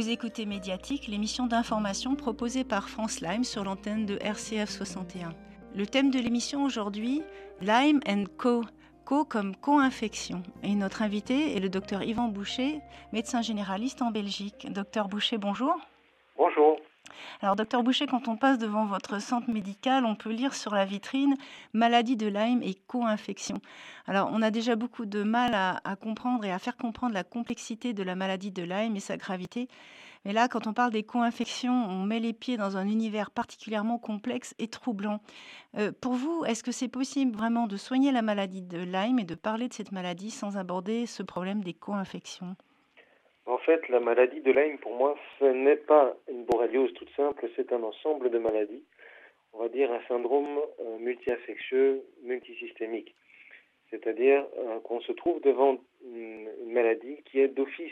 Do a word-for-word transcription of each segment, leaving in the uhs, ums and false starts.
Vous écoutez Médiatique, l'émission d'information proposée par France Lyme sur l'antenne de R C F soixante et un. Le thème de l'émission aujourd'hui, Lyme and Co. Co comme co-infection. Et notre invité est le docteur Yvan Boucher, médecin généraliste en Belgique. Docteur Boucher, bonjour. Bonjour. Alors, docteur Boucher, quand on passe devant votre centre médical, on peut lire sur la vitrine « Maladie de Lyme et co-infection ». Alors, on a déjà beaucoup de mal à, à comprendre et à faire comprendre la complexité de la maladie de Lyme et sa gravité. Mais là, quand on parle des co-infections, on met les pieds dans un univers particulièrement complexe et troublant. Euh, pour vous, est-ce que c'est possible vraiment de soigner la maladie de Lyme et de parler de cette maladie sans aborder ce problème des co-infections ? En fait, la maladie de Lyme, pour moi, ce n'est pas une borréliose toute simple, c'est un ensemble de maladies. On va dire un syndrome euh, multi-infectieux, multisystémique. C'est-à-dire euh, qu'on se trouve devant une, une maladie qui est d'office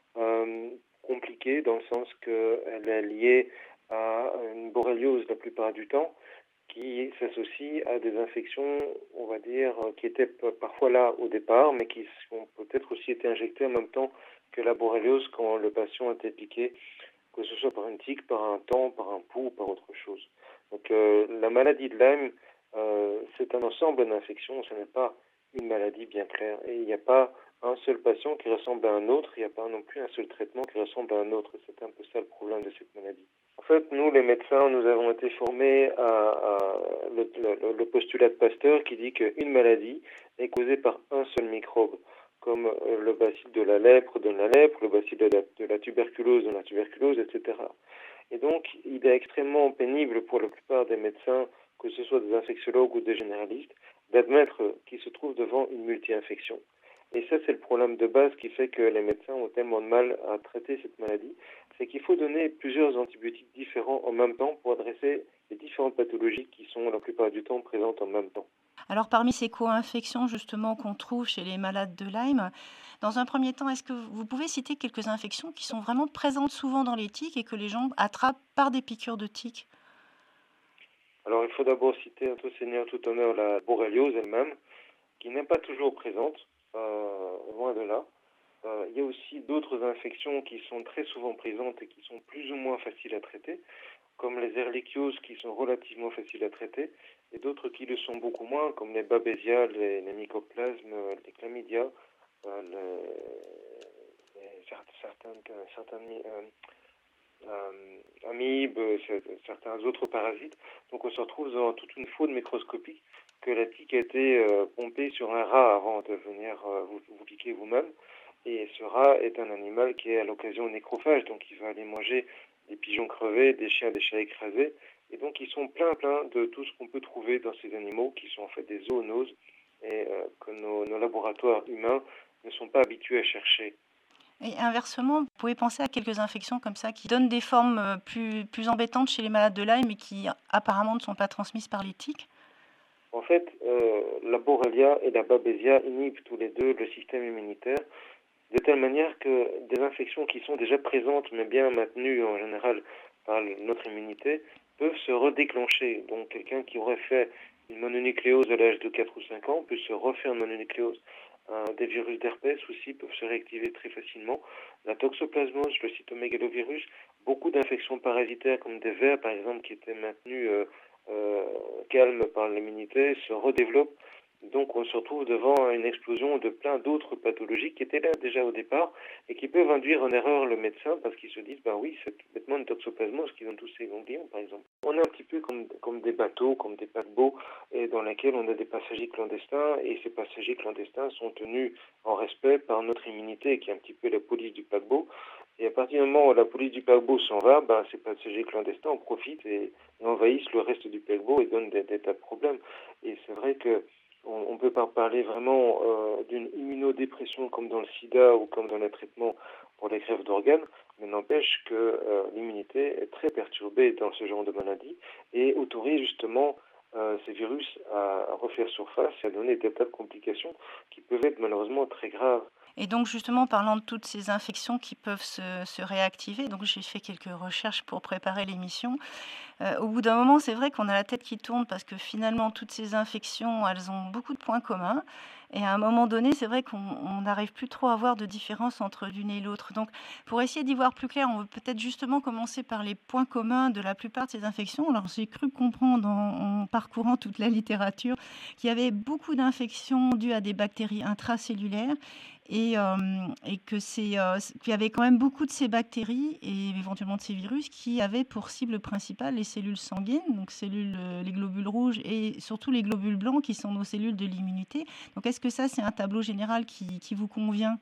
euh, compliquée, dans le sens qu'elle est liée à une borréliose la plupart du temps, qui s'associe à des infections, on va dire, qui étaient parfois là au départ, mais qui ont peut-être aussi été injectées en même temps que la borréliose quand le patient a été piqué, que ce soit par une tique, par un tampon, par un pouls ou par autre chose. Donc euh, la maladie de Lyme, euh, c'est un ensemble d'infections, ce n'est pas une maladie bien claire. Et il n'y a pas un seul patient qui ressemble à un autre, il n'y a pas non plus un seul traitement qui ressemble à un autre. C'est un peu ça le problème de cette maladie. En fait, nous, les médecins, nous avons été formés à, à le, le, le postulat de Pasteur qui dit qu'une maladie est causée par un seul microbe, comme le bacille de la lèpre donne la lèpre, le bacille de la, de la tuberculose donne la tuberculose, et cetera. Et donc, il est extrêmement pénible pour la plupart des médecins, que ce soit des infectiologues ou des généralistes, d'admettre qu'ils se trouvent devant une multi-infection. Et ça, c'est le problème de base qui fait que les médecins ont tellement de mal à traiter cette maladie, c'est qu'il faut donner plusieurs antibiotiques différents en même temps pour adresser les différentes pathologies qui sont la plupart du temps présentes en même temps. Alors, parmi ces co-infections justement qu'on trouve chez les malades de Lyme, dans un premier temps, est-ce que vous pouvez citer quelques infections qui sont vraiment présentes souvent dans les tiques et que les gens attrapent par des piqûres de tiques ? Alors, il faut d'abord citer, un tout seigneur, tout honneur, la borréliose elle-même, qui n'est pas toujours présente, euh, loin de là. Euh, il y a aussi d'autres infections qui sont très souvent présentes et qui sont plus ou moins faciles à traiter, comme les ehrlichioses qui sont relativement faciles à traiter, et d'autres qui le sont beaucoup moins, comme les babésias, les, les mycoplasmes, les chlamydia, euh, les, les, certaines, certaines euh, euh, amibes, certains autres parasites. Donc on se retrouve dans toute une faune microscopique que la tique a été euh, pompée sur un rat avant de venir euh, vous, vous piquer vous-même. Et ce rat est un animal qui est à l'occasion nécrophage, donc il va aller manger des pigeons crevés, des chiens, des chats écrasés. Et donc ils sont plein plein de tout ce qu'on peut trouver dans ces animaux qui sont en fait des zoonoses et euh, que nos, nos laboratoires humains ne sont pas habitués à chercher. Et inversement, vous pouvez penser à quelques infections comme ça qui donnent des formes plus, plus embêtantes chez les malades de Lyme et qui apparemment ne sont pas transmises par les tiques ? En fait, euh, la Borrelia et la Babesia inhibent tous les deux le système immunitaire de telle manière que des infections qui sont déjà présentes mais bien maintenues en général par notre immunité peuvent se redéclencher. Donc quelqu'un qui aurait fait une mononucléose à l'âge de quatre ou cinq ans peut se refaire une mononucléose. Euh, des virus d'herpès aussi peuvent se réactiver très facilement. La toxoplasmose, le cytomégalovirus, beaucoup d'infections parasitaires comme des vers par exemple qui étaient maintenues euh, euh, calmes par l'immunité se redéveloppent. Donc on se retrouve devant une explosion de plein d'autres pathologies qui étaient là déjà au départ et qui peuvent induire en erreur le médecin parce qu'ils se disent, ben oui, c'est complètement une toxoplasmose qui donne tous ces ganglions par exemple. On est un petit peu comme, comme des bateaux, comme des paquebots et dans lesquels on a des passagers clandestins et ces passagers clandestins sont tenus en respect par notre immunité qui est un petit peu la police du paquebot. Et à partir du moment où la police du paquebot s'en va, ben, ces passagers clandestins en profitent et, et envahissent le reste du paquebot et donnent des, des tas de problèmes. Et c'est vrai que on ne peut pas parler vraiment euh, d'une immunodépression comme dans le sida ou comme dans les traitements pour les greffes d'organes, mais n'empêche que euh, l'immunité est très perturbée dans ce genre de maladie et autorise justement euh, ces virus à, à refaire surface et à donner des tas de complications qui peuvent être malheureusement très graves. Et donc justement, parlant de toutes ces infections qui peuvent se, se réactiver, donc j'ai fait quelques recherches pour préparer l'émission. Heu, au bout d'un moment, c'est vrai qu'on a la tête qui tourne parce que finalement toutes ces infections, elles ont beaucoup de points communs et à un moment donné, c'est vrai qu'on on n'arrive plus trop à voir de différence entre l'une et l'autre. Donc pour essayer d'y voir plus clair, on veut peut-être justement commencer par les points communs de la plupart de ces infections. Alors j'ai cru comprendre en en parcourant toute la littérature qu'il y avait beaucoup d'infections dues à des bactéries intracellulaires et hem et que c'est, heu, c qu'il y avait quand même beaucoup de ces bactéries et éventuellement de ces virus qui avaient pour cible principale les cellules sanguines, donc cellules, heu, les globules rouges et surtout les globules blancs qui sont nos cellules de l'immunité. Donc est-ce que ça, c'est un tableau général qui qui vous convient?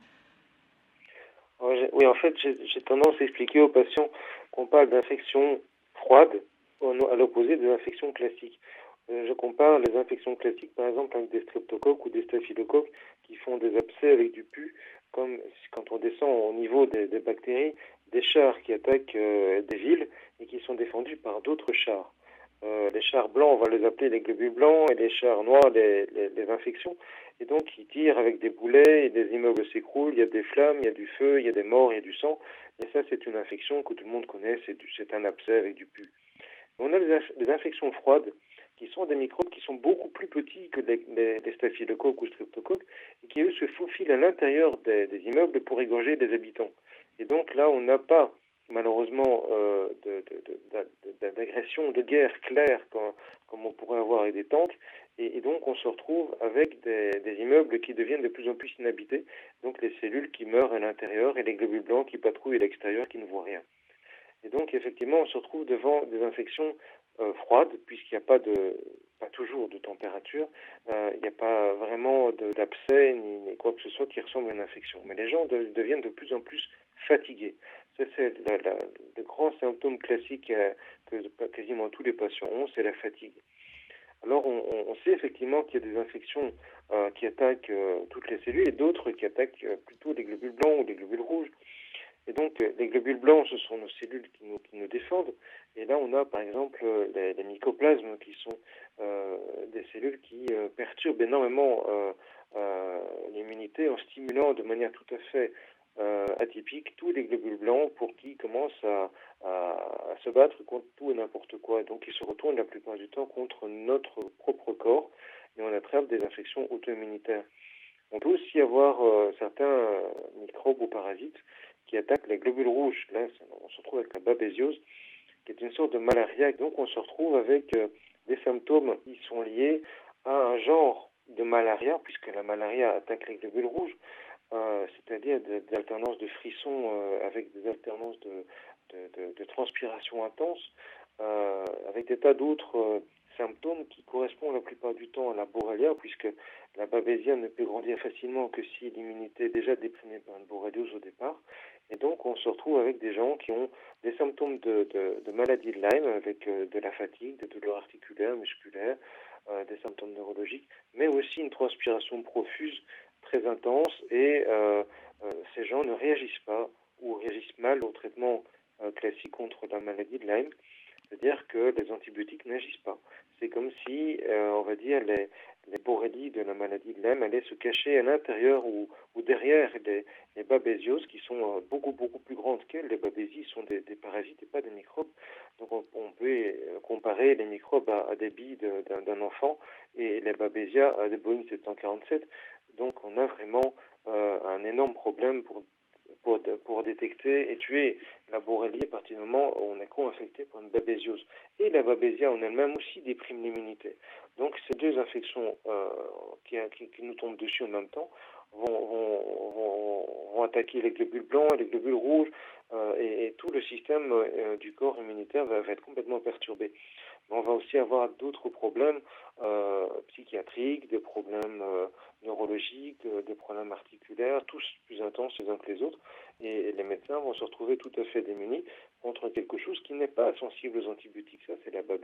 Ouais, j'ai- oui, en fait, j'ai j'ai tendance à expliquer aux patients qu'on parle d'infection froide au no- à l'opposé de l'infection classique. Euh, je compare les infections classiques, par exemple, avec des streptocoques ou des staphylocoques qui font des abcès avec du pus, comme si- quand on descend au niveau des, des bactéries, des chars qui attaquent euh, des villes et qui sont défendus par d'autres chars. Euh, les chars blancs, on va les appeler les globules blancs, et les chars noirs, les, les, les infections. Et donc, ils tirent avec des boulets, et des immeubles s'écroulent, il y a des flammes, il y a du feu, il y a des morts, il y a du sang. Et ça, c'est une infection que tout le monde connaît, c'est, du, c'est un abcès avec du pus. On a des, inf- des infections froides qui sont des microbes qui sont beaucoup plus petits que les, les, les staphylocoques ou streptocoques et qui, eux, se faufilent à l'intérieur des, des immeubles pour égorger des habitants. Et donc là, on n'a pas, malheureusement, euh, de, de, de, de, d'agression, de guerre claire comme, comme on pourrait avoir avec des tanks. Et, et donc, on se retrouve avec des, des immeubles qui deviennent de plus en plus inhabités. Donc, les cellules qui meurent à l'intérieur et les globules blancs qui patrouillent à l'extérieur qui ne voient rien. Et donc, effectivement, on se retrouve devant des infections euh, froides, puisqu'il n'y a pas de, pas toujours de température, euh, il n'y a pas vraiment de, d'abcès ni, ni quoi que ce soit qui ressemble à une infection. Mais les gens de, deviennent de plus en plus fatigués. Ça, c'est la, la, le grand symptôme classique euh, que quasiment tous les patients ont, c'est la fatigue. Alors, on, on sait effectivement qu'il y a des infections euh, qui attaquent euh, toutes les cellules et d'autres qui attaquent euh, plutôt les globules blancs ou les globules rouges. Et donc, euh, les globules blancs, ce sont nos cellules qui nous, qui nous défendent. Et là, on a par exemple euh, les, les mycoplasmes, qui sont euh, des cellules qui euh, perturbent énormément euh, euh, l'immunité en stimulant de manière tout à fait euh, atypique tous les globules blancs pour qu'ils commencent à, à, à se battre contre tout et n'importe quoi. Et donc, ils se retournent la plupart du temps contre notre propre corps et on attrape des infections auto-immunitaires. On peut aussi avoir euh, certains euh, microbes ou parasites qui attaquent les globules rouges. Là, on se retrouve avec la babésiose, qui est une sorte de malaria. Donc, on se retrouve avec euh, des symptômes qui sont liés à un genre de malaria, puisque la malaria attaque les globules rouges, euh, c'est-à-dire des, des alternances de frissons euh, avec des alternances de, de, de, de transpiration intense, euh, avec des tas d'autres euh, symptômes qui correspondent la plupart du temps à la borrelia, puisque la babésia ne peut grandir facilement que si l'immunité est déjà déprimée par une borréliose au départ. Et donc, on se retrouve avec des gens qui ont des symptômes de, de, de maladie de Lyme, avec euh, de la fatigue, des douleurs articulaires, musculaires, euh, des symptômes neurologiques, mais aussi une transpiration profuse très intense. Et euh, euh, ces gens ne réagissent pas ou réagissent mal au traitement euh, classique contre la maladie de Lyme. C'est-à-dire que les antibiotiques n'agissent pas. C'est comme si, euh, on va dire, les, les borrélies de la maladie de Lyme allaient se cacher à l'intérieur ou, ou derrière les, les babésioses qui sont euh, beaucoup, beaucoup plus grandes qu'elles. Les babésies sont des, des parasites et pas des microbes. Donc on, on peut euh, comparer les microbes à, à des billes de, d'un, d'un enfant et les babésias à des Boeing sept cent quarante-sept. Donc on a vraiment euh, un énorme problème pour pour, pour détecter et tuer la borrélie à partir du moment où on est co-infecté par une babésiose. Et la babésia en elle-même aussi déprime l'immunité. Donc ces deux infections euh, qui, qui, qui nous tombent dessus en même temps vont, vont, vont, vont attaquer les globules blancs et les globules rouges euh, et, et tout le système euh, du corps immunitaire va, va être complètement perturbé. Mais on va aussi avoir d'autres problèmes euh, psychiatriques, des problèmes euh, neurologiques, euh, des problèmes articulaires, tous plus intenses les uns que les autres. Et les médecins vont se retrouver tout à fait démunis contre quelque chose qui n'est pas sensible aux antibiotiques. Ça, c'est la babésia.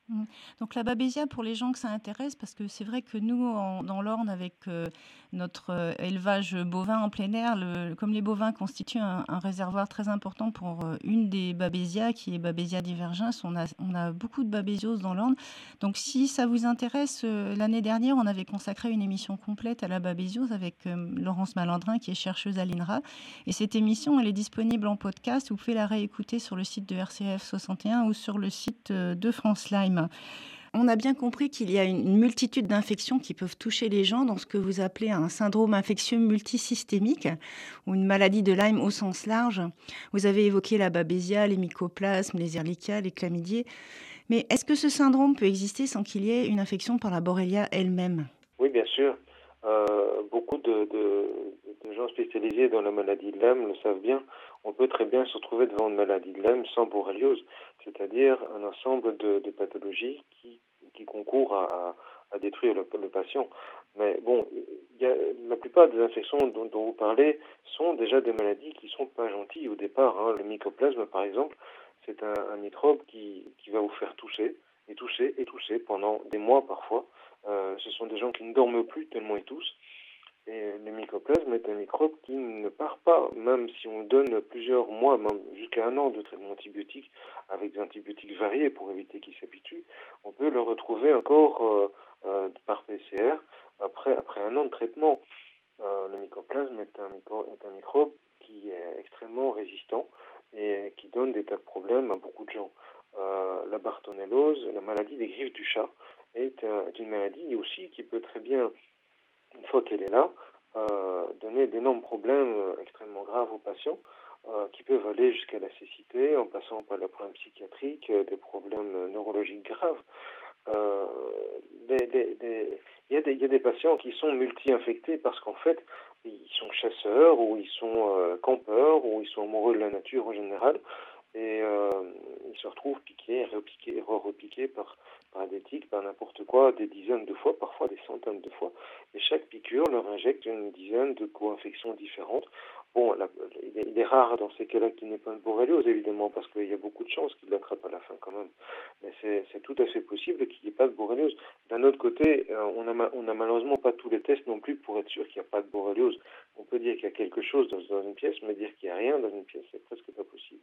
Mmh. Donc la babésia, pour les gens que ça intéresse, parce que c'est vrai que nous, en- dans l'Orne, avec euh, notre euh, élevage bovin en plein air, le- comme les bovins constituent un, un réservoir très important pour euh, une des babésias, qui est Babesia divergens, on a, on a beaucoup de babésioses dans l'Orne. Donc si ça vous intéresse, euh, l'année dernière, on avait consacré une émission complète à la babésiose avec euh, Laurence Malandrin, qui est chercheuse à l'INRA. Et cette émission, elle est disponible en podcast. Vous pouvez la réécouter sur le site de R C F soixante et un ou sur le site euh, de France Lyme. On a bien compris qu'il y a une multitude d'infections qui peuvent toucher les gens dans ce que vous appelez un syndrome infectieux multisystémique ou une maladie de Lyme au sens large. Vous avez évoqué la babésia, les mycoplasmes, les ehrlichia, les chlamydiés. Mais est-ce que ce syndrome peut exister sans qu'il y ait une infection par la Borrelia elle-même? Oui, bien sûr. Euh, beaucoup de, de, de gens spécialisés dans la maladie de Lyme le savent bien. On peut très bien se retrouver devant une maladie de Lyme sans borréliose, c'est-à-dire un ensemble de, de pathologies qui, qui concourent à, à, à détruire le, le patient. Mais bon, il y a, la plupart des infections dont, dont vous parlez sont déjà des maladies qui sont pas gentilles au départ. Hein. Le mycoplasme, par exemple, c'est un, un microbe qui, qui va vous faire tousser et tousser et tousser pendant des mois parfois. Euh, ce sont des gens qui ne dorment plus tellement ils toussent. Et le mycoplasme est un microbe qui ne part pas, même si on donne plusieurs mois, même jusqu'à un an de traitement antibiotique, avec des antibiotiques variés pour éviter qu'il s'habitue. On peut le retrouver encore euh, euh, par P C R après, après un an de traitement. Euh, le mycoplasme est un, micro, est un microbe qui est extrêmement résistant et qui donne des tas de problèmes à beaucoup de gens. Euh, la bartonellose, la maladie des griffes du chat, est, euh, est une maladie aussi qui peut très bien, une fois qu'elle est là, euh, donner d'énormes problèmes euh, extrêmement graves aux patients, euh, qui peuvent aller jusqu'à la cécité, en passant par les problèmes psychiatriques, euh, des problèmes euh, neurologiques graves. Euh, des, des, des, il, y a des, il y a des patients qui sont multi-infectés parce qu'en fait, ils sont chasseurs, ou ils sont euh, campeurs, ou ils sont amoureux de la nature en général, et euh, ils se retrouvent piqués, repiqués, re-repiqués par, par des tiques, par n'importe quoi, des dizaines de fois, parfois des centaines de fois, et chaque piqûre leur injecte une dizaine de co-infections différentes. Bon, la, il, est, il est rare dans ces cas-là qu'il n'ait pas de borréliose, évidemment, parce qu'il y a beaucoup de chances qu'il l'attrape à la fin quand même. Mais c'est, c'est tout à fait possible qu'il n'y ait pas de borréliose. D'un autre côté, euh, on n'a on a malheureusement pas tous les tests non plus pour être sûr qu'il n'y a pas de borréliose. On peut dire qu'il y a quelque chose dans, dans une pièce, mais dire qu'il n'y a rien dans une pièce, c'est presque pas possible.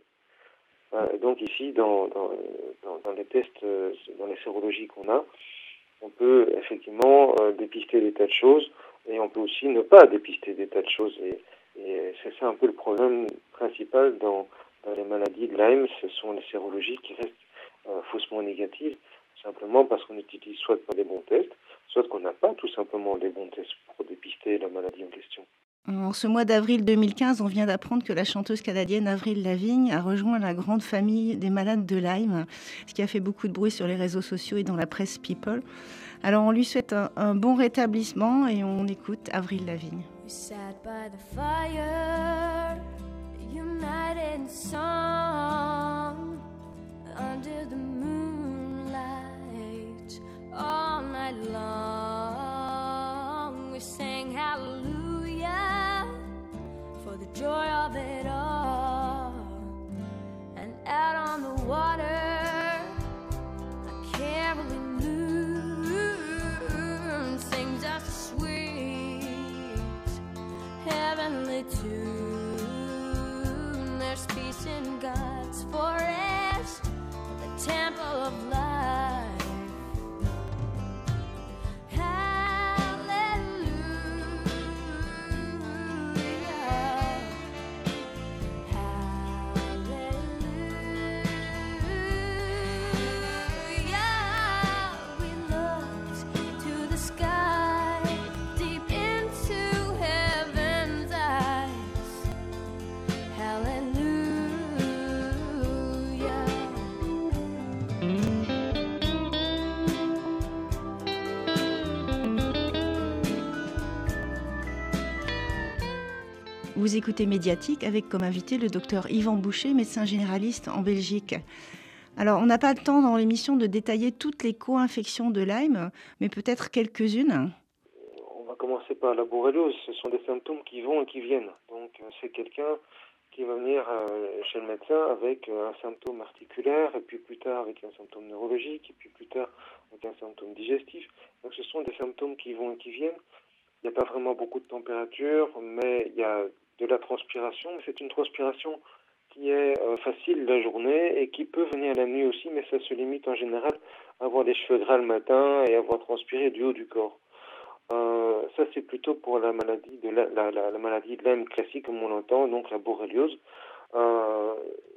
Euh, donc ici, dans, dans, dans, dans les tests, euh, dans les sérologies qu'on a, on peut effectivement euh, dépister des tas de choses, et on peut aussi ne pas dépister des tas de choses. Et, et c'est ça un peu le problème principal dans, dans les maladies de Lyme, ce sont les sérologies qui restent euh, faussement négatives, simplement parce qu'on n'utilise soit pas des bons tests, soit qu'on n'a pas tout simplement des bons tests pour dépister la maladie en question. En ce mois d'avril deux mille quinze, on vient d'apprendre que la chanteuse canadienne Avril Lavigne a rejoint la grande famille des malades de Lyme, ce qui a fait beaucoup de bruit sur les réseaux sociaux et dans la presse People. Alors on lui souhaite un, un bon rétablissement et on écoute Avril Lavigne. We sat by the fire, united in song, under the moonlight, all night long. We sang hallelujah for the joy of it all. And out on the water, a caroling moon sings a sweet heavenly tune. There's peace in God's forest, the temple of life. Vous écoutez Médiatique avec comme invité le docteur Yvan Boucher, médecin généraliste en Belgique. Alors, on n'a pas le temps dans l'émission de détailler toutes les co-infections de Lyme, mais peut-être quelques-unes. On va commencer par la borréliose. Ce sont des symptômes qui vont et qui viennent. Donc, c'est quelqu'un qui va venir euh, chez le médecin avec euh, un symptôme articulaire, et puis plus tard avec un symptôme neurologique, et puis plus tard avec un symptôme digestif. Donc ce sont des symptômes qui vont et qui viennent. Il n'y a pas vraiment beaucoup de température, mais il y a de la transpiration. Mais c'est une transpiration qui est euh, facile la journée et qui peut venir la nuit aussi, mais ça se limite en général à avoir les cheveux gras le matin et avoir transpiré du haut du corps. Euh, ça, c'est plutôt pour la maladie de la, la, la, la maladie de Lyme classique, comme on l'entend, donc la borréliose. Euh,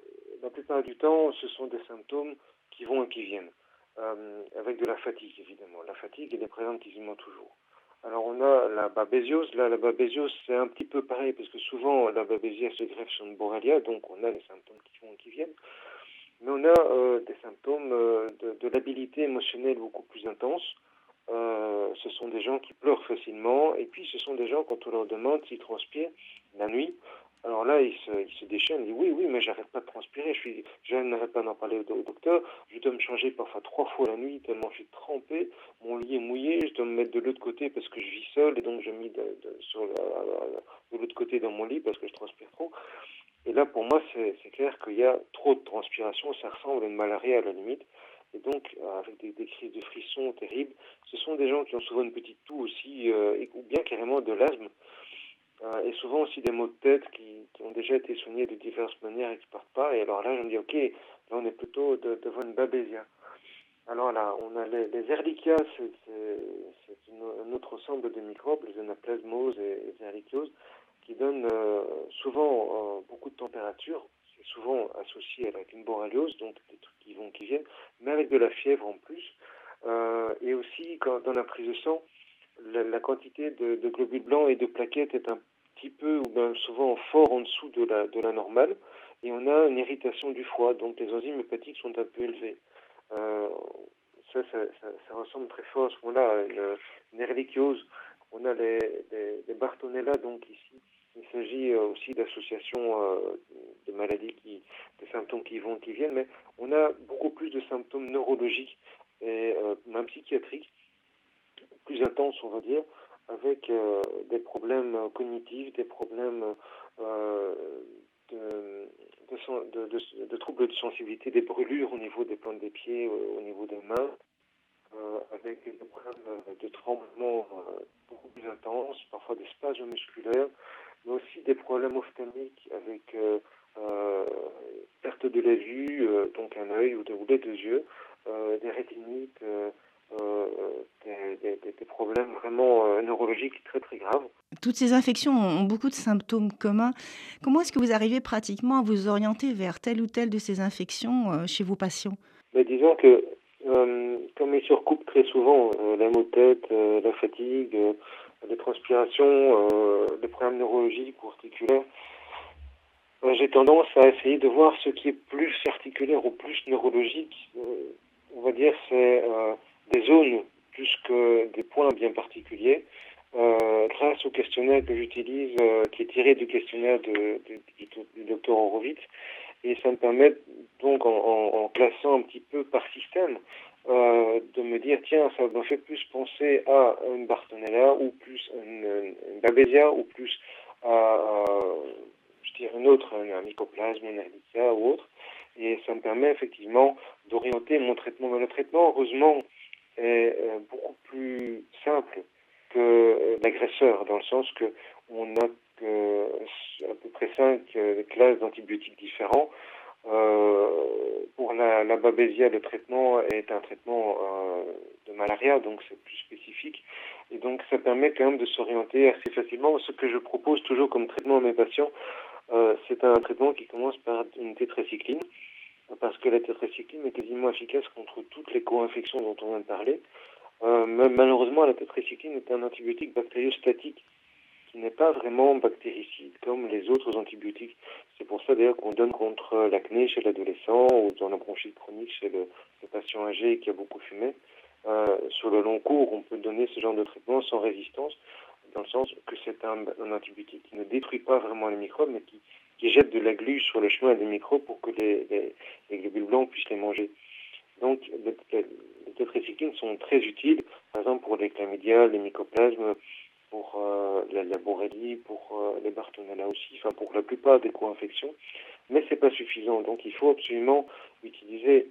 la plupart du temps, ce sont des symptômes qui vont et qui viennent, euh, avec de la fatigue, évidemment. La fatigue, elle est présente quasiment toujours. Alors, on a la babésiose. Là, la babésiose, c'est un petit peu pareil, parce que souvent, la babésie se greffe sur une borrelia, donc on a les symptômes qui vont et qui viennent. Mais on a euh, des symptômes euh, de, de labilité émotionnelle beaucoup plus intense. Euh, ce sont des gens qui pleurent facilement, et puis ce sont des gens, quand on leur demande s'ils transpirent la nuit, alors là, ils se, ils se déchaînent, ils disent oui, oui, mais j'arrête pas de transpirer, je, suis, je n'arrête pas d'en parler au, au docteur, je dois me changer parfois trois fois la nuit, tellement je suis trempé, mon lit est mouillé, je dois me mettre de l'autre côté parce que je vis seul, et donc je me mets de, de, sur la, de l'autre côté dans mon lit parce que je transpire trop. Et là, pour moi, c'est, c'est clair qu'il y a trop de transpiration, ça ressemble à une malaria à la limite. Et donc, euh, avec des, des crises de frissons terribles, ce sont des gens qui ont souvent une petite toux aussi, euh, ou bien carrément de l'asthme, euh, et souvent aussi des maux de tête qui, qui ont déjà été soignés de diverses manières et qui ne partent pas. Et alors là, je me dis, ok, là, on est plutôt de, devant une babésia. Alors là, on a les, les Ehrlichia, c'est, c'est, c'est une, un autre ensemble de microbes, les anaplasmoses et les Ehrlichioses, qui donnent euh, souvent euh, beaucoup de température. C'est souvent associé avec une borréliose, donc des trucs qui vont, qui viennent, mais avec de la fièvre en plus. Euh, et aussi, quand, dans la prise de sang, la, la quantité de, de globules blancs et de plaquettes est un petit peu, ou bien souvent fort en dessous de la, de la normale. Et on a une irritation du foie, donc les enzymes hépatiques sont un peu élevées. Euh, ça, ça, ça, ça ressemble très fort à ce moment-là à une, une ehrlichiose. On a les, les, les Bartonella, donc ici, il s'agit aussi d'associations euh, de maladies, qui, de symptômes qui vont, qui viennent, mais on a beaucoup plus de symptômes neurologiques et euh, même psychiatriques, plus intenses, on va dire, avec euh, des problèmes cognitifs, des problèmes euh, de, de, de, de, de troubles de sensibilité, des brûlures au niveau des plantes des pieds, euh, au niveau des mains, euh, avec des problèmes de tremblement euh, beaucoup plus intenses, parfois des spasmes musculaires, mais aussi des problèmes ophtalmiques avec euh, euh, perte de la vue, euh, donc un œil ou, de, ou les deux yeux, euh, des rétinites, euh, euh, des, des, des problèmes vraiment euh, neurologiques très très graves. Toutes ces infections ont beaucoup de symptômes communs. Comment est-ce que vous arrivez pratiquement à vous orienter vers telle ou telle de ces infections euh, chez vos patients? Mais disons que euh, comme ils se recoupent très souvent, euh, la maux de tête, euh, la fatigue, euh, les transpirations, euh, les problèmes neurologiques ou articulaires, euh, j'ai tendance à essayer de voir ce qui est plus articulaire ou plus neurologique. Euh, on va dire c'est euh, des zones plus que des points bien particuliers. Euh, grâce au questionnaire que j'utilise, euh, qui est tiré du questionnaire de, de, du, du docteur Horowitz, et ça me permet donc en, en, en classant un petit peu par système euh, de me dire tiens, ça me fait plus penser à une Bartonella ou plus une, une Babesia ou plus à, à je dirais une autre, un, un mycoplasme, un Ehrlichia ou autre, et ça me permet effectivement d'orienter mon traitement. Mais le traitement, heureusement, est euh, beaucoup plus simple que euh, l'agresseur, dans le sens que on a que, à peu près cinq euh, classes d'antibiotiques différents. Euh, pour la, la Babesia, le traitement est un traitement euh, de malaria, donc c'est plus spécifique. Et donc ça permet quand même de s'orienter assez facilement. Ce que je propose toujours comme traitement à mes patients, euh, c'est un traitement qui commence par une tétracycline, parce que la tétracycline est quasiment efficace contre toutes les co-infections dont on vient de parler. Euh, malheureusement, la tétracycline est un antibiotique bactériostatique qui n'est pas vraiment bactéricide comme les autres antibiotiques. C'est pour ça d'ailleurs qu'on donne contre l'acné chez l'adolescent ou dans la bronchite chronique chez le, le patient âgé qui a beaucoup fumé. Euh, sur le long cours, on peut donner ce genre de traitement sans résistance, dans le sens que c'est un, un antibiotique qui ne détruit pas vraiment les microbes, mais qui, qui jette de la glu sur le chemin des microbes pour que les, les, les globules blancs puissent les manger. Donc, les, les tétracyclines sont très utiles, par exemple pour les chlamydia, les mycoplasmes, pour euh, la, la borrélie, pour euh, les Bartonella aussi, enfin pour la plupart des co-infections, mais c'est pas suffisant. Donc il faut absolument utiliser,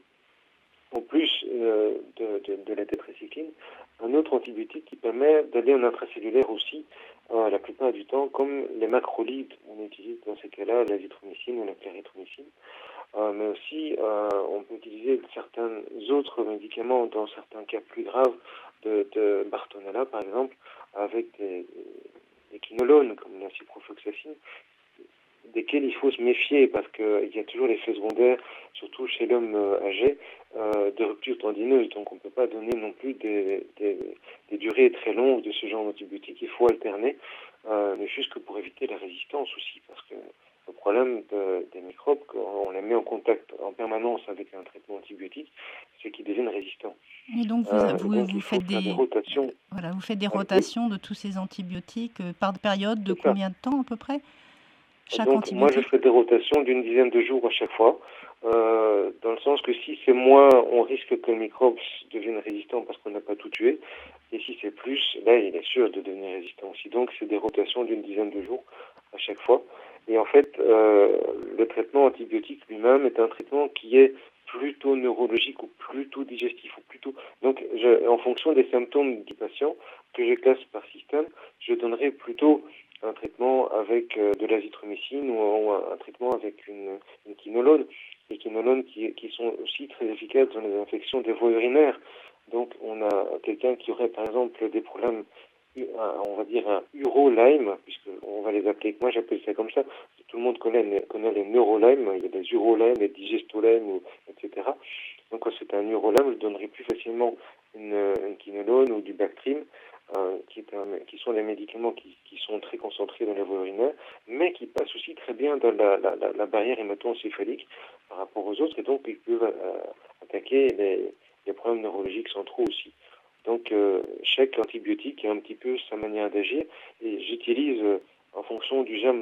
en plus euh, de, de, de la tétracycline, un autre antibiotique qui permet d'aller en intracellulaire aussi, euh, la plupart du temps, comme les macrolides. On utilise dans ces cas-là l'azithromycine ou la clarithromycine. Euh, mais aussi, euh, on peut utiliser certains autres médicaments dans certains cas plus graves de, de Bartonella, par exemple, avec des, des quinolones, comme la ciprofloxacine, desquels il faut se méfier parce qu'il y a toujours l'effet secondaire, surtout chez l'homme euh, âgé, euh, de rupture tendineuse. Donc on ne peut pas donner non plus des, des, des durées très longues de ce genre d'antibiotiques. Il faut alterner, euh, mais juste que pour éviter la résistance aussi, parce que le problème de, des microbes, quand on les met en contact en permanence avec un traitement antibiotique, c'est qu'ils deviennent résistants. Et donc vous, Euh, vous, donc vous il faut faites faire des des, rotations. voilà, vous faites des Euh, oui, rotations de tous ces antibiotiques euh, par période de c'est ça. combien de temps à peu près? Chaque Donc moi je antibiotique? fais des rotations d'une dizaine de jours à chaque fois, euh, dans le sens que si c'est moins, on risque que le microbe devienne résistant parce qu'on n'a pas tout tué, et si c'est plus, là il est sûr de devenir résistant aussi. Donc c'est des rotations d'une dizaine de jours à chaque fois. Et en fait, euh, le traitement antibiotique lui-même est un traitement qui est plutôt neurologique ou plutôt digestif ou plutôt. Donc je, en fonction des symptômes du patient que je classe par système, je donnerai plutôt un traitement avec euh, de l'azithromycine ou, ou un, un traitement avec une, une quinolone, les quinolones qui, qui sont aussi très efficaces dans les infections des voies urinaires. Donc on a quelqu'un qui aurait par exemple des problèmes, un, on va dire un uro-Lyme, puisque on va les appeler, moi j'appelle ça comme ça, tout le monde connaît, connaît les neuro-Lyme, il y a des uro-Lyme, les digesto-Lyme, et cetera. Donc quand c'est un uro-Lyme, je donnerai plus facilement une, une quinolone ou du Bactrim, Euh, qui, est un, qui sont des médicaments qui, qui sont très concentrés dans les voies urinaires, mais qui passent aussi très bien dans la, la, la, la barrière hémato-encéphalique par rapport aux autres, et donc ils peuvent euh, attaquer les, les problèmes neurologiques centraux aussi. Donc euh, chaque antibiotique a un petit peu sa manière d'agir, et j'utilise euh, en fonction du germe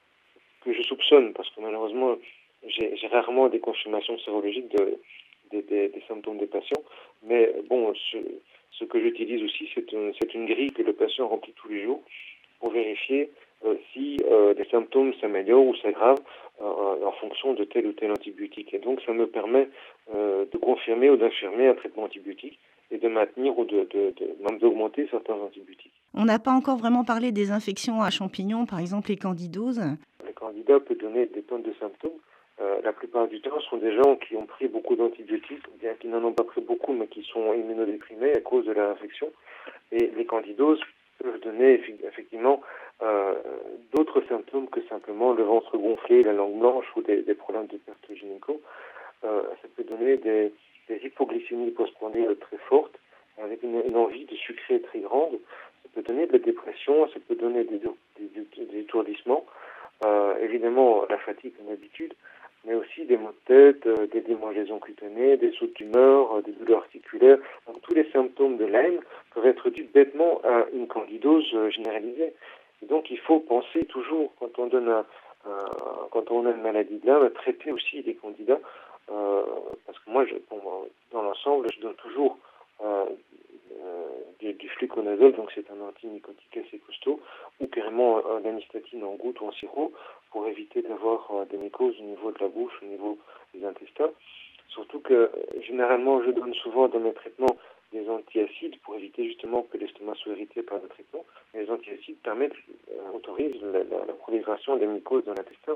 que je soupçonne, parce que malheureusement j'ai rarement des confirmations sérologiques de, de, de, des symptômes des patients, mais bon, ce, ce que j'utilise aussi, c'est un, une grille que le patient remplit tous les jours pour vérifier euh, si euh, les symptômes s'améliorent ou s'aggravent euh, en fonction de tel ou tel antibiotique. Et donc, ça me permet euh, de confirmer ou d'infirmer un traitement antibiotique et de maintenir ou de, de, de même d'augmenter certains antibiotiques. On n'a pas encore vraiment parlé des infections à champignons, par exemple les candidoses. Le candidat peut donner des tonnes de symptômes. Euh, la plupart du temps, ce sont des gens qui ont pris beaucoup d'antibiotiques, ou bien qui n'en ont pas pris beaucoup, mais qui sont immunodéprimés à cause de leur infection. Et les candidoses peuvent donner effectivement euh, d'autres symptômes que simplement le ventre gonflé, la langue blanche ou des, des problèmes de perte gynéco. Euh, ça peut donner des, des hypoglycémies postprandiales très fortes, avec une, une envie de sucrer très grande. Ça peut donner de la dépression, ça peut donner des, des, des étourdissements. Euh, évidemment, la fatigue comme d'habitude, mais aussi des maux de tête, euh, des démangeaisons cutanées, des sauts d'humeur, euh, des douleurs articulaires. Donc tous les symptômes de Lyme peuvent être dus bêtement à une candidose euh, généralisée. Et donc il faut penser toujours, quand on donne un, un, quand on a une maladie de Lyme, à traiter aussi les candidats, euh, parce que moi, je, bon, dans l'ensemble, je donne toujours euh, euh, du, du fluconazole, donc c'est un antimicotique assez costaud, ou carrément euh, l'anistatine en goutte ou en sirop, pour éviter d'avoir euh, des mycoses au niveau de la bouche, au niveau des intestins. Surtout que euh, généralement, je donne souvent dans mes traitements des antiacides pour éviter justement que l'estomac soit irrité par le traitement. Et les antiacides permettent, euh, autorisent la, la, la prolifération des mycoses dans l'intestin,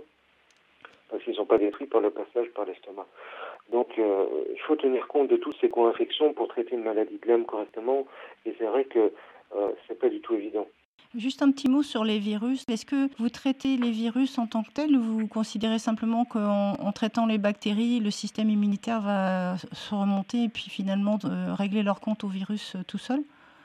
parce qu'ils ne sont pas détruits par le passage par l'estomac. Donc euh, il faut tenir compte de toutes ces co-infections pour traiter une maladie de Lyme correctement, et c'est vrai que euh, c'est pas du tout évident. Juste un petit mot sur les virus. Est-ce que vous traitez les virus en tant que tels ou vous considérez simplement qu'en en traitant les bactéries, le système immunitaire va se remonter et puis finalement euh, régler leur compte au virus euh, tout seul?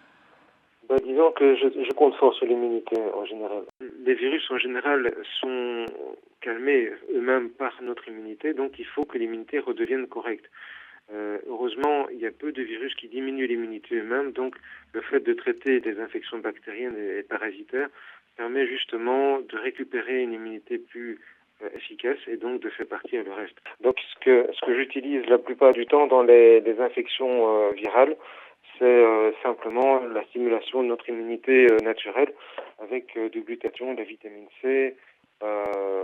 Bah, disons que je, je compte fort sur l'immunité en général. Les virus en général sont calmés eux-mêmes par notre immunité, donc il faut que l'immunité redevienne correcte. Euh, heureusement, il y a peu de virus qui diminuent l'immunité eux-mêmes, donc le fait de traiter des infections bactériennes et parasitaires permet justement de récupérer une immunité plus euh, efficace et donc de faire partir le reste. Donc ce que, ce que j'utilise la plupart du temps dans les, les infections euh, virales, c'est euh, simplement la stimulation de notre immunité euh, naturelle avec euh, du glutathion, de la vitamine C euh,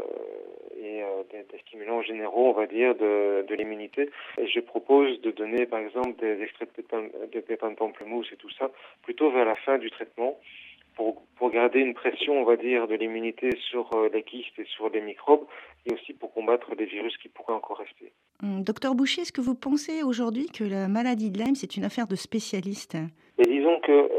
et euh, des, des stimulants généraux, on va dire, de, de l'immunité. Et je propose de donner, par exemple, des extraits de pépins de, pépins de pamplemousse et tout ça, plutôt vers la fin du traitement, pour, pour garder une pression, on va dire, de l'immunité sur euh, les kystes et sur les microbes, et aussi pour combattre les virus qui pourraient encore rester. Hum, Docteur Boucher, est-ce que vous pensez aujourd'hui que la maladie de Lyme, c'est une affaire de spécialistes? Et disons que, euh,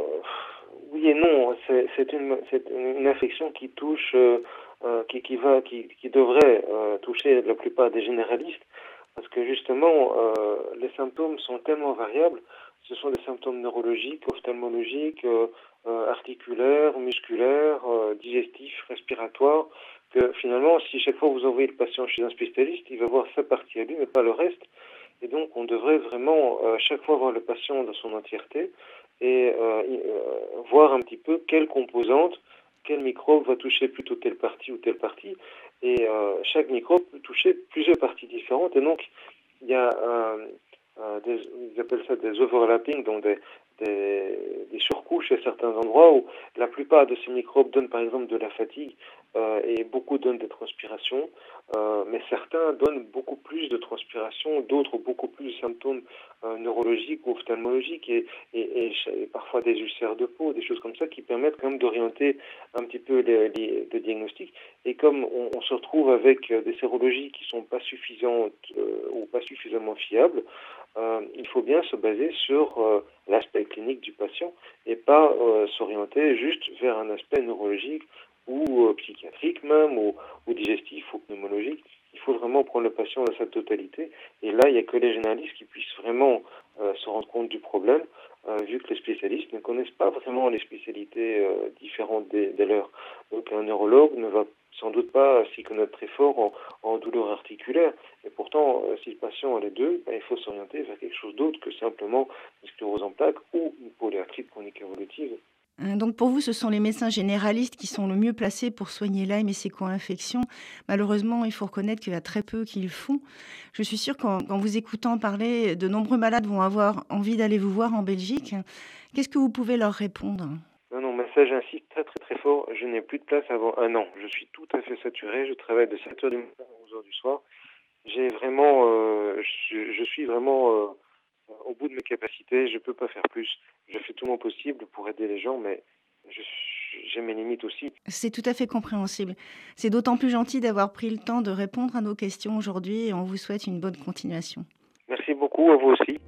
oui et non, c'est, c'est, une, c'est une infection qui touche, euh, euh, qui, qui, va, qui, qui devrait euh, toucher la plupart des généralistes, parce que justement, euh, les symptômes sont tellement variables. Ce sont des symptômes neurologiques, ophtalmologiques, euh, euh, articulaires, musculaires, euh, digestifs, respiratoires, que finalement, si chaque fois vous envoyez le patient chez un spécialiste, il va voir sa partie à lui, mais pas le reste. Et donc, on devrait vraiment euh, chaque fois voir le patient dans son entièreté et euh, euh, voir un petit peu quelle composante, quel microbe va toucher plutôt telle partie ou telle partie. Et euh, chaque microbe peut toucher plusieurs parties différentes. Et donc, il y a euh, euh, des, ils appellent ça des overlapping, donc des, des, des surcouches à certains endroits où la plupart de ces microbes donnent par exemple de la fatigue euh, et beaucoup donnent des transpirations, euh, mais certains donnent beaucoup plus de transpiration, d'autres beaucoup plus de symptômes euh, neurologiques ou ophtalmologiques et, et, et, et parfois des ulcères de peau, des choses comme ça qui permettent quand même d'orienter un petit peu les, les, les diagnostics. Et comme on, on se retrouve avec des sérologies qui sont pas suffisantes euh, ou pas suffisamment fiables, euh, il faut bien se baser sur euh, l'aspect clinique du patient et pas euh, s'orienter juste vers un aspect neurologique ou euh, psychiatrique même, ou, ou digestif ou pneumologique. Il faut vraiment prendre le patient dans sa totalité. Et là, il n'y a que les généralistes qui puissent vraiment euh, se rendre compte du problème, euh, vu que les spécialistes ne connaissent pas vraiment les spécialités euh, différentes des, des leurs. Donc un neurologue ne va sans doute pas s'y connaître très fort en, en douleur articulaire. Et pourtant, euh, si le patient a les deux, ben, il faut s'orienter vers quelque chose d'autre que simplement une sclérose en plaques ou une polyarthrite chronique évolutive. Euh, Donc pour vous, ce sont les médecins généralistes qui sont le mieux placés pour soigner Lyme et ses co-infections. Malheureusement, il faut reconnaître qu'il y a très peu qui le font. Je suis sûre qu'en qu'en vous écoutant parler, de nombreux malades vont avoir envie d'aller vous voir en Belgique. Qu'est-ce que vous pouvez leur répondre? Non, non, mais ça, j'insiste très, très, très fort. Je n'ai plus de place avant un an. Je suis tout à fait saturé. Je travaille de sept heures du matin à onze heures du soir. J'ai vraiment, euh, je, je suis vraiment euh, au bout de mes capacités. Je peux pas faire plus. Je fais tout mon possible pour aider les gens, mais je, j'ai mes limites aussi. C'est tout à fait compréhensible. C'est d'autant plus gentil d'avoir pris le temps de répondre à nos questions aujourd'hui et on vous souhaite une bonne continuation. Merci beaucoup à vous aussi.